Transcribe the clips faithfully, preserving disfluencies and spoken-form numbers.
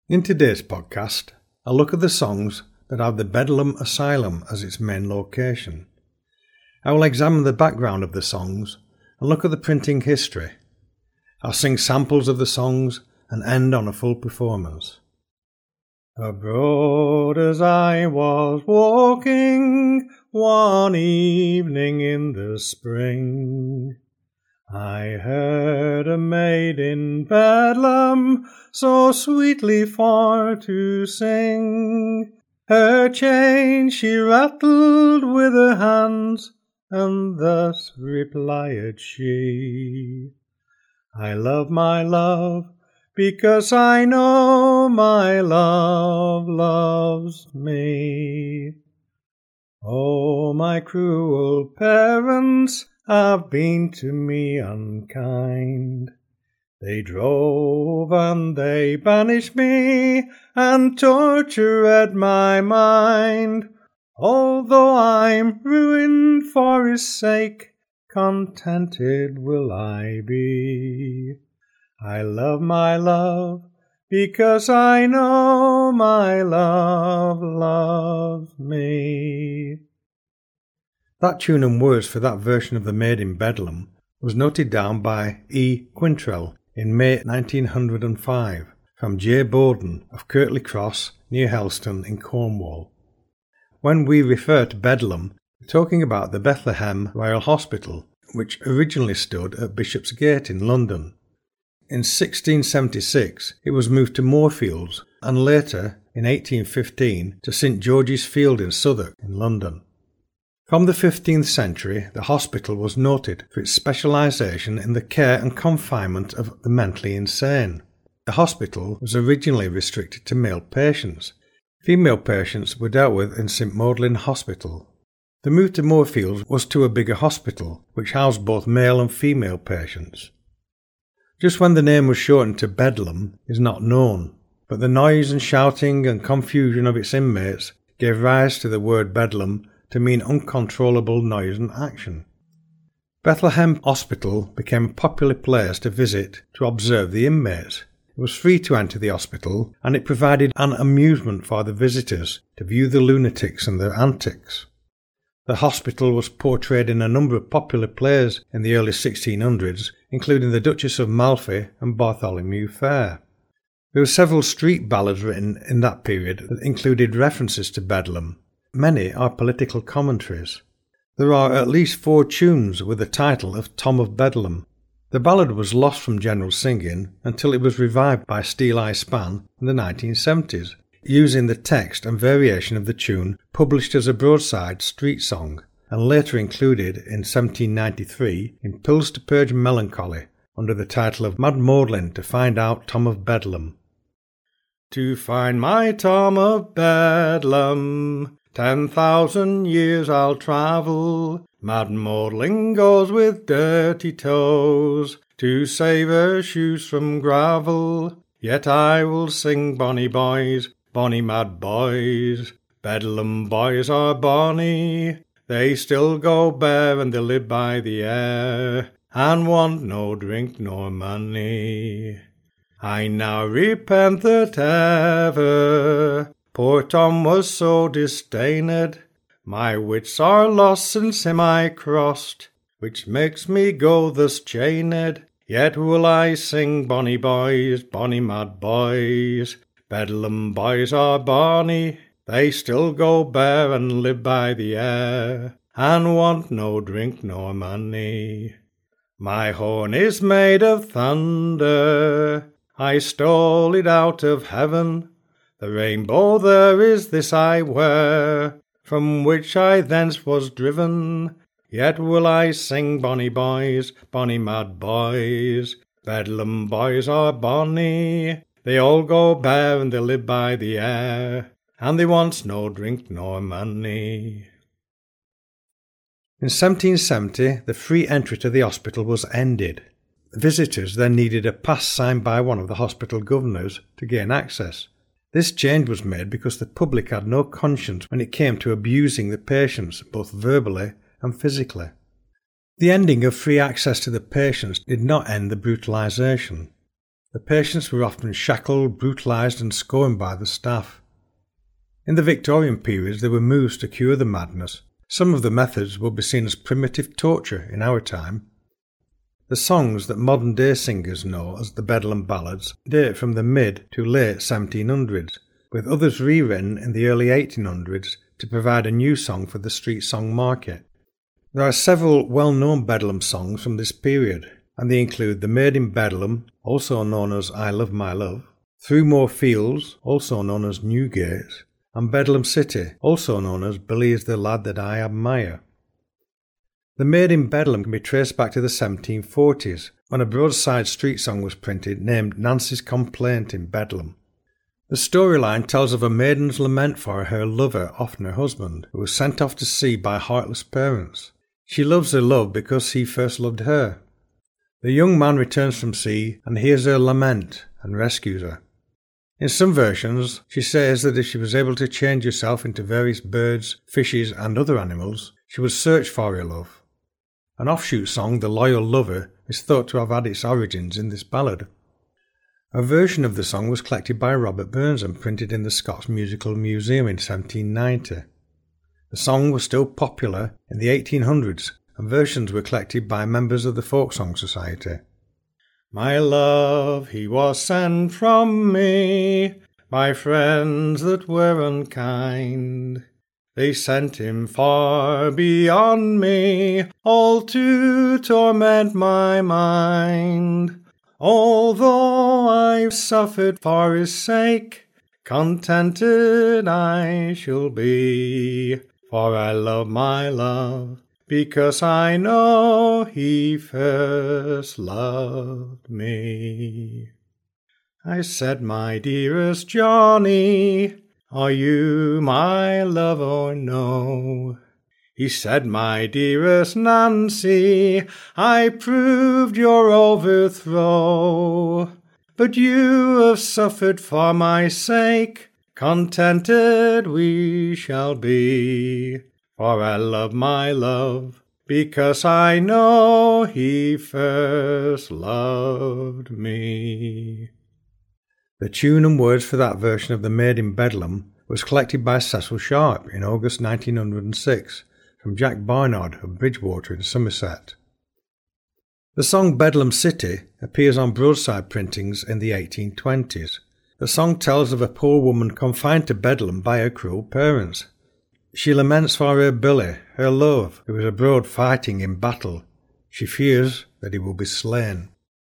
In today's podcast, I'll look at the songs that have the Bedlam Asylum as its main location. I will examine the background of the songs and look at the printing history. I'll sing samples of the songs and end on a full performance. Abroad as I was walking one evening in the spring, I heard a maid in Bedlam so sweetly for to sing. Her chain she rattled with her hands, and thus replied she, I love my love, because I know my love loves me. Oh, my cruel parents have been to me unkind. They drove and they banished me, and tortured my mind. Although I'm ruined for his sake, contented will I be. I love my love, because I know my love loves me. That tune and words for that version of The Maid in Bedlam was noted down by E. Quintrell in May nineteen oh five from J. Bowden of Kirtley Cross near Helston in Cornwall. When we refer to Bedlam, we're talking about the Bethlehem Royal Hospital, which originally stood at Bishopsgate in London. In sixteen seventy-six it was moved to Moorfields and later, in eighteen fifteen, to St George's Field in Southwark in London. From the fifteenth century, the hospital was noted for its specialisation in the care and confinement of the mentally insane. The hospital was originally restricted to male patients. Female patients were dealt with in St Magdalen Hospital. The move to Moorfields was to a bigger hospital, which housed both male and female patients. Just when the name was shortened to Bedlam is not known, but the noise and shouting and confusion of its inmates gave rise to the word Bedlam to mean uncontrollable noise and action. Bethlehem Hospital became a popular place to visit to observe the inmates. It was free to enter the hospital, and it provided an amusement for the visitors to view the lunatics and their antics. The hospital was portrayed in a number of popular plays in the early sixteen hundreds, including The Duchess of Malfi and Bartholomew Fair. There were several street ballads written in that period that included references to Bedlam. Many are political commentaries. There are at least four tunes with the title of Tom of Bedlam. The ballad was lost from general singing until it was revived by Steele I. Span in the nineteen seventies, using the text and variation of the tune published as a broadside street song, and later included in seventeen ninety-three in Pills to Purge Melancholy under the title of Mad Maudlin to Find Out Tom of Bedlam. To find my Tom of Bedlam, ten thousand years I'll travel. Mad Maudlin goes with dirty toes to save her shoes from gravel. Yet I will sing, bonny boys, bonny mad boys. Bedlam boys are bonny, they still go bare and they live by the air, and want no drink nor money. I now repent that ever poor Tom was so disdained. My wits are lost since him I crossed, which makes me go thus chained. Yet will I sing, bonny boys, bonny mad boys. Bedlam boys are bonny, they still go bare and live by the air, and want no drink nor money. My horn is made of thunder, I stole it out of heaven. The rainbow there is this I wear, from which I thence was driven. Yet will I sing, bonny boys, bonny mad boys. Bedlam boys are bonny, they all go bare and they live by the air, and they wants no drink nor money. In seventeen seventy, the free entry to the hospital was ended. Visitors then needed a pass signed by one of the hospital governors to gain access. This change was made because the public had no conscience when it came to abusing the patients, both verbally and physically. The ending of free access to the patients did not end the brutalisation. The patients were often shackled, brutalised and scorned by the staff. In the Victorian period there were moves to cure the madness. Some of the methods will be seen as primitive torture in our time. The songs that modern-day singers know as the Bedlam Ballads date from the mid to late seventeen hundreds, with others rewritten in the early eighteen hundreds to provide a new song for the street song market. There are several well-known Bedlam songs from this period, and they include The Maid in Bedlam, also known as I Love My Love, Through More Fields, also known as Newgate, and Bedlam City, also known as Billy is the Lad That I Admire. The Maid in Bedlam can be traced back to the seventeen forties, when a broadside street song was printed named Nancy's Complaint in Bedlam. The storyline tells of a maiden's lament for her lover, often her husband, who was sent off to sea by heartless parents. She loves her love because he first loved her. The young man returns from sea and hears her lament and rescues her. In some versions, she says that if she was able to change herself into various birds, fishes and other animals, she would search for her love. An offshoot song, The Loyal Lover, is thought to have had its origins in this ballad. A version of the song was collected by Robert Burns and printed in the Scots Musical Museum in seventeen ninety. The song was still popular in the eighteen hundreds, and versions were collected by members of the Folk Song Society. My love, he was sent from me by friends that were unkind. They sent him far beyond me, all to torment my mind. Although I've suffered for his sake, contented I shall be, for I love my love, because I know he first loved me. I said, my dearest Johnny, are you my love or no? He said, my dearest Nancy, I proved your overthrow. But you have suffered for my sake, contented we shall be. For I love my love, because I know he first loved me. The tune and words for that version of The Maid in Bedlam was collected by Cecil Sharp in August nineteen oh six from Jack Barnard of Bridgewater in Somerset. The song Bedlam City appears on broadside printings in the eighteen twenties. The song tells of a poor woman confined to Bedlam by her cruel parents. She laments for her Billy, her love, who is abroad fighting in battle. She fears that he will be slain.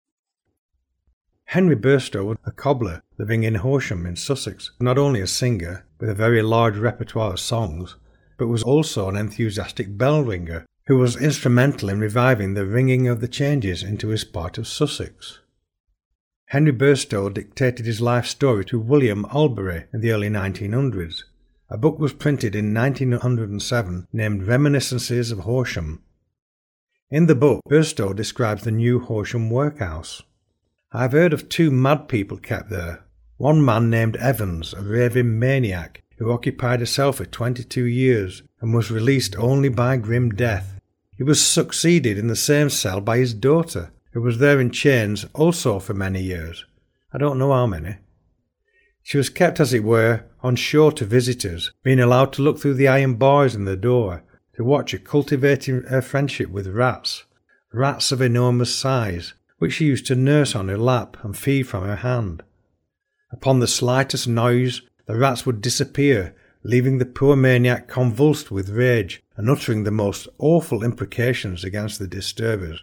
Henry Burstow, a cobbler living in Horsham in Sussex, was not only a singer with a very large repertoire of songs, but was also an enthusiastic bell ringer who was instrumental in reviving the ringing of the changes into his part of Sussex. Henry Burstow dictated his life story to William Albury in the early nineteen hundreds. A book was printed in nineteen oh seven named Reminiscences of Horsham. In the book, Burstow describes the new Horsham workhouse. I've heard of two mad people kept there. One man named Evans, a raving maniac, who occupied a cell for twenty-two years and was released only by grim death. He was succeeded in the same cell by his daughter, who was there in chains also for many years. I don't know how many. She was kept, as it were, on shore to visitors, being allowed to look through the iron bars in the door, to watch her cultivating her friendship with rats, rats of enormous size, which she used to nurse on her lap and feed from her hand. Upon the slightest noise, the rats would disappear, leaving the poor maniac convulsed with rage and uttering the most awful imprecations against the disturbers.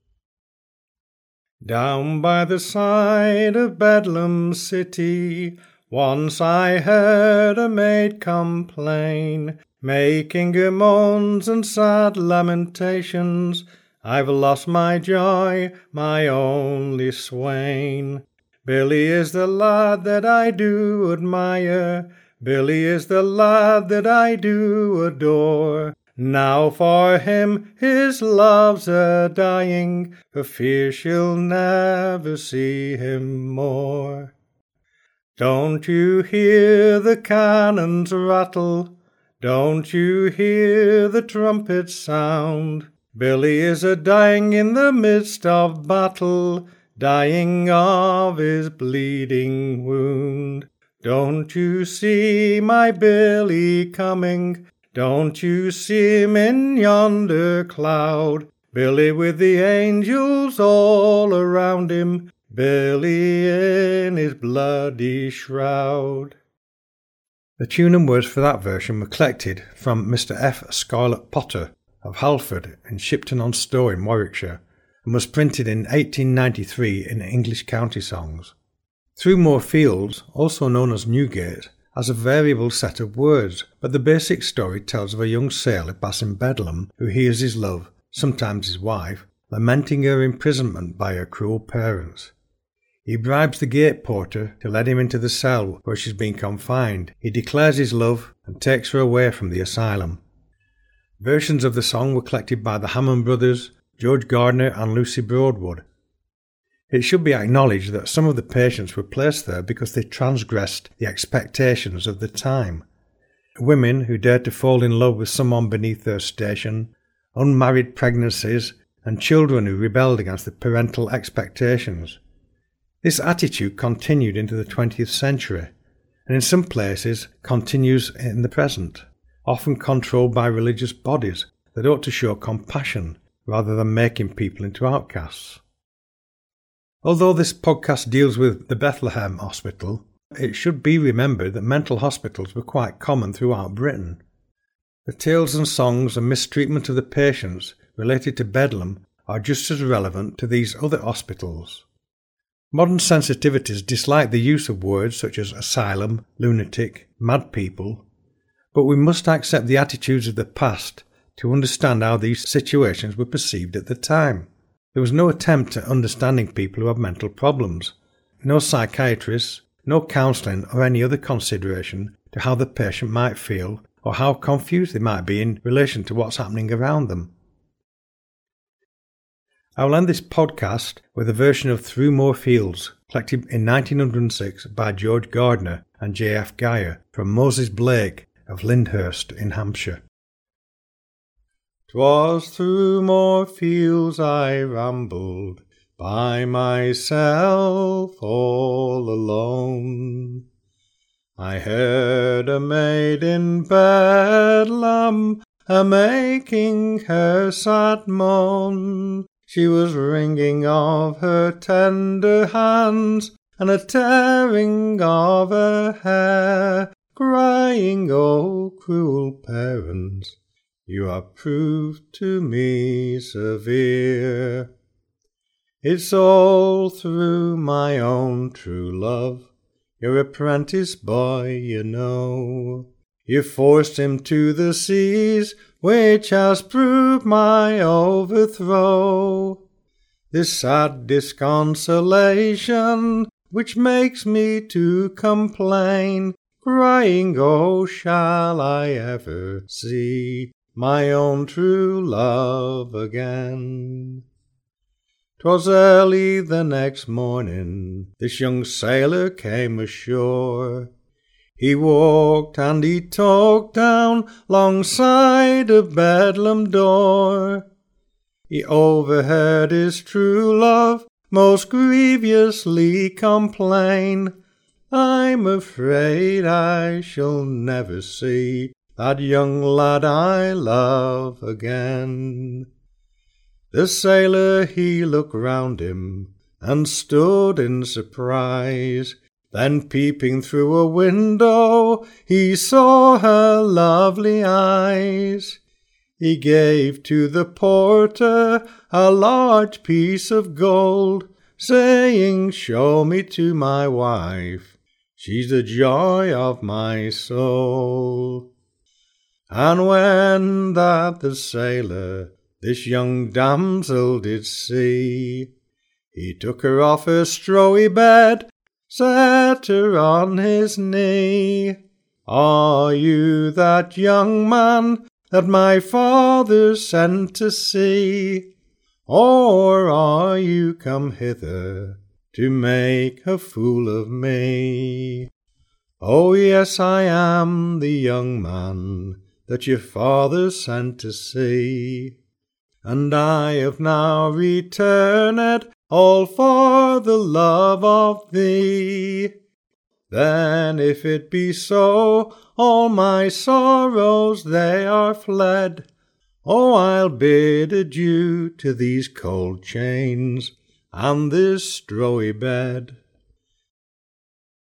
Down by the side of Bedlam City, once I heard a maid complain, making her moans and sad lamentations, I've lost my joy, my only swain. Billy is the lad that I do admire, Billy is the lad that I do adore. Now for him his love's a-dying, for fear she'll never see him more. Don't you hear the cannons rattle? Don't you hear the trumpets sound? Billy is a-dying in the midst of battle, dying of his bleeding wound. Don't you see my Billy coming? Don't you see him in yonder cloud? Billy with the angels all around him, Billy in his bloody shroud. The tune and words for that version were collected from Mister F. Scarlett Potter of Halford in Shipton-on-Stow in Warwickshire, and was printed in eighteen ninety-three in English County Songs. Through More Fields, also known as Newgate, has a variable set of words, but the basic story tells of a young sailor passing Bedlam who hears his love, sometimes his wife, lamenting her imprisonment by her cruel parents. He bribes the gate porter to let him into the cell where she's been confined. He declares his love and takes her away from the asylum. Versions of the song were collected by the Hammond brothers, George Gardner and Lucy Broadwood. It should be acknowledged that some of the patients were placed there because they transgressed the expectations of the time. Women who dared to fall in love with someone beneath their station, unmarried pregnancies, and children who rebelled against the parental expectations. This attitude continued into the twentieth century, and in some places continues in the present, often controlled by religious bodies that ought to show compassion rather than making people into outcasts. Although this podcast deals with the Bethlehem Hospital, it should be remembered that mental hospitals were quite common throughout Britain. The tales and songs and mistreatment of the patients related to Bedlam are just as relevant to these other hospitals. Modern sensitivities dislike the use of words such as asylum, lunatic, mad people, but we must accept the attitudes of the past to understand how these situations were perceived at the time. There was no attempt at understanding people who have mental problems, no psychiatrists, no counselling or any other consideration to how the patient might feel or how confused they might be in relation to what's happening around them. I will end this podcast with a version of Through More Fields, collected in nineteen oh six by George Gardner and J F Geyer from Moses Blake of Lyndhurst in Hampshire. 'Twas through more fields I rambled, by myself all alone. I heard a maid in Bedlam a-making her sad moan. She was wringing of her tender hands, and a tearing of her hair, crying, "O cruel parents, you have proved to me severe. It's all through my own true love, your apprentice boy, you know. You forced him to the seas, which has proved my overthrow. This sad disconsolation, which makes me to complain, crying, oh, shall I ever see my own true love again? 'Twas early the next morning, this young sailor came ashore. He walked and he talked down longside of Bedlam door. He overheard his true love most grievously complain, I'm afraid I shall never see that young lad I love again. The sailor he looked round him and stood in surprise. Then peeping through a window, he saw her lovely eyes. He gave to the porter a large piece of gold, saying, show me to my wife, she's the joy of my soul. And when that the sailor this young damsel did see, he took her off her strawy bed, set her on his knee. Are you that young man that my father sent to see? Or are you come hither to make a fool of me? Oh, yes, I am the young man that your father sent to see, and I have now returned all for the love of thee. Then if it be so, all my sorrows they are fled. Oh, I'll bid adieu to these cold chains and this strowy bed.